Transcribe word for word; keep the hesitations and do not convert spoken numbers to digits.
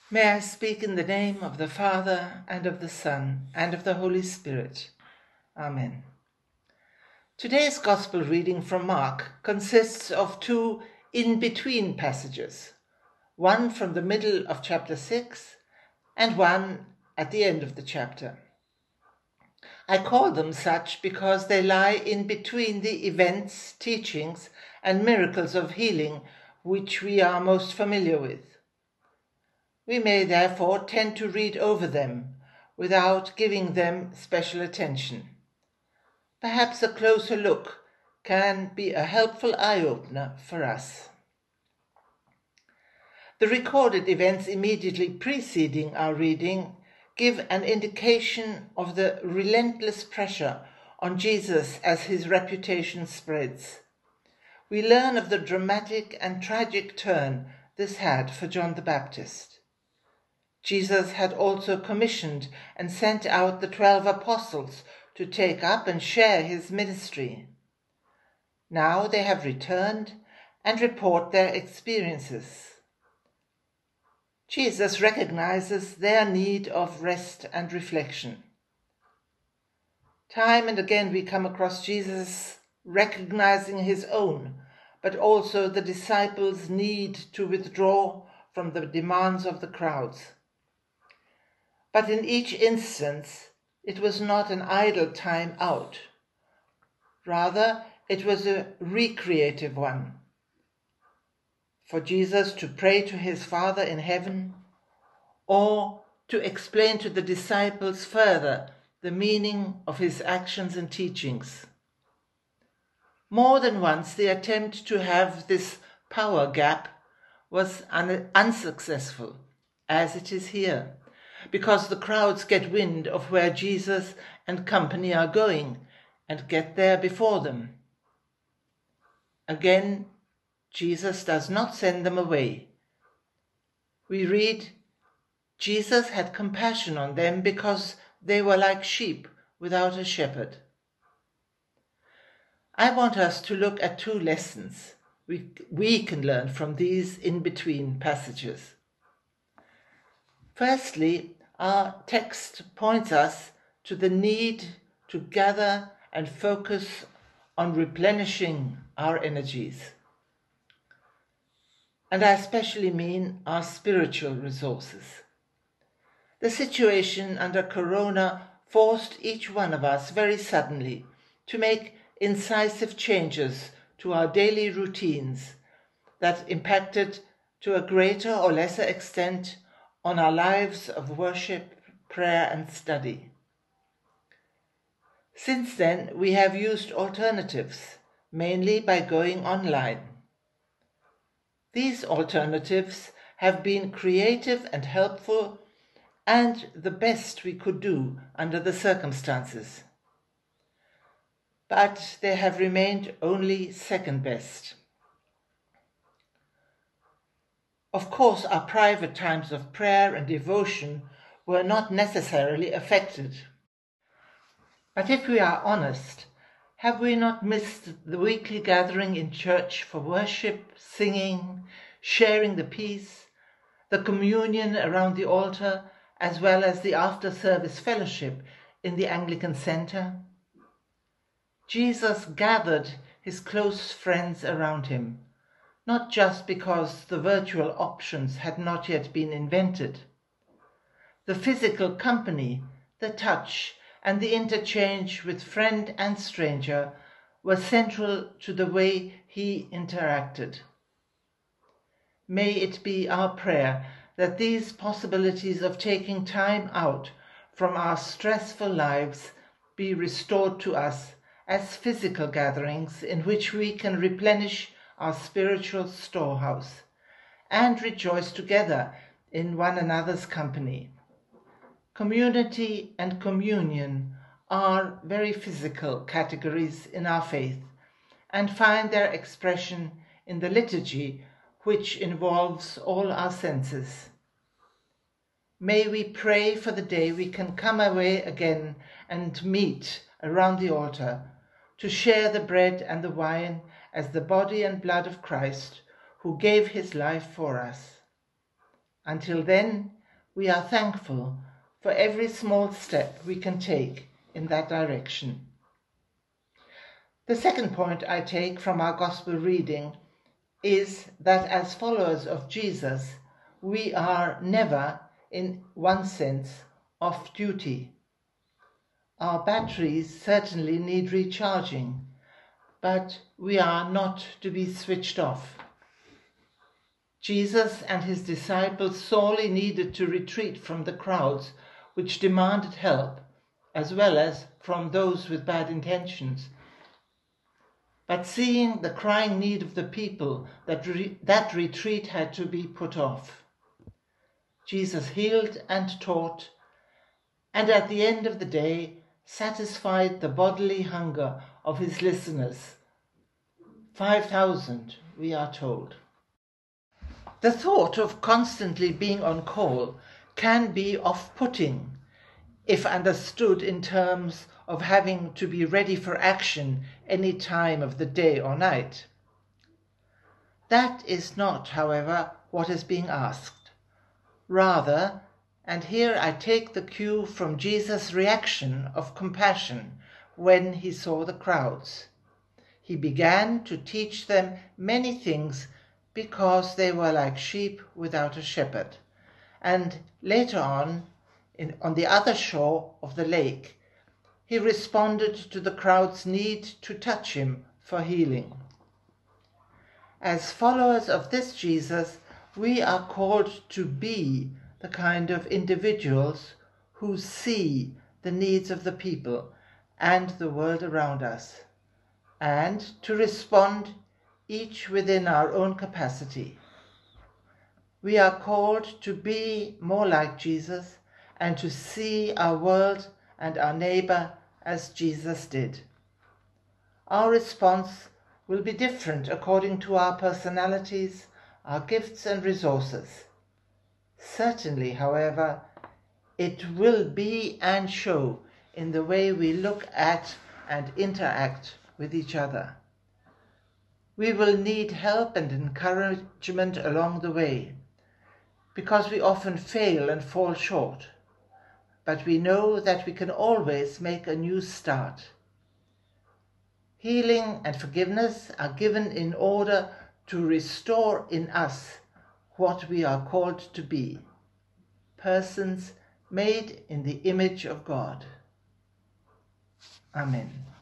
May I speak in the name of the Father, and of the Son, and of the Holy Spirit. Amen. Today's Gospel reading from Mark consists of two in-between passages, one from the middle of chapter six and one at the end of the chapter. I call them such because they lie in between the events, teachings, and miracles of healing which we are most familiar with. We may therefore tend to read over them without giving them special attention. Perhaps a closer look can be a helpful eye-opener for us. The recorded events immediately preceding our reading give an indication of the relentless pressure on Jesus as his reputation spreads. We learn of the dramatic and tragic turn this had for John the Baptist. Jesus had also commissioned and sent out the twelve apostles to take up and share his ministry. Now they have returned and report their experiences. Jesus recognizes their need of rest and reflection. Time and again we come across Jesus recognizing his own, but also the disciples' need to withdraw from the demands of the crowds. But in each instance, it was not an idle time out. Rather, it was a recreative one. For Jesus to pray to his Father in heaven, or to explain to the disciples further the meaning of his actions and teachings. More than once, the attempt to have this power gap was un- unsuccessful, as it is here, because the crowds get wind of where Jesus and company are going and get there before them. Again, Jesus does not send them away. We read, Jesus had compassion on them because they were like sheep without a shepherd. I want us to look at two lessons we, we can learn from these in-between passages. Firstly, our text points us to the need to gather and focus on replenishing our energies. And I especially mean our spiritual resources. The situation under Corona forced each one of us very suddenly to make incisive changes to our daily routines that impacted to a greater or lesser extent on our lives of worship, prayer, and study. Since then, we have used alternatives, mainly by going online. These alternatives have been creative and helpful, and the best we could do under the circumstances. But they have remained only second best. Of course, our private times of prayer and devotion were not necessarily affected. But if we are honest, have we not missed the weekly gathering in church for worship, singing, sharing the peace, the communion around the altar, as well as the after-service fellowship in the Anglican Centre? Jesus gathered his close friends around him, not just because the virtual options had not yet been invented. The physical company, the touch, and the interchange with friend and stranger were central to the way he interacted. May it be our prayer that these possibilities of taking time out from our stressful lives be restored to us as physical gatherings in which we can replenish our spiritual storehouse and rejoice together in one another's company. Community and communion are very physical categories in our faith and find their expression in the liturgy, which involves all our senses. May we pray for the day we can come away again and meet around the altar to share the bread and the wine as the body and blood of Christ, who gave his life for us. Until then, we are thankful for every small step we can take in that direction. The second point I take from our Gospel reading is that as followers of Jesus, we are never, in one sense, off duty. Our batteries certainly need recharging, but we are not to be switched off. Jesus and his disciples sorely needed to retreat from the crowds which demanded help, as well as from those with bad intentions. But seeing the crying need of the people, that, re- that retreat had to be put off. Jesus healed and taught, and at the end of the day satisfied the bodily hunger of his listeners. Five thousand, we are told. The thought of constantly being on call can be off-putting if understood in terms of having to be ready for action any time of the day or night. That is not, however, what is being asked. Rather, and here I take the cue from Jesus' reaction of compassion when he saw the crowds. He began to teach them many things because they were like sheep without a shepherd. And later on, in, on the other shore of the lake, he responded to the crowd's need to touch him for healing. As followers of this Jesus, we are called to be the kind of individuals who see the needs of the people and the world around us, and to respond each within our own capacity. We are called to be more like Jesus and to see our world and our neighbor as Jesus did. Our response will be different according to our personalities, our gifts and resources. Certainly, however, it will be and show in the way we look at and interact with each other. We will need help and encouragement along the way, because we often fail and fall short, but we know that we can always make a new start. Healing and forgiveness are given in order to restore in us what we are called to be, persons made in the image of God. Amen.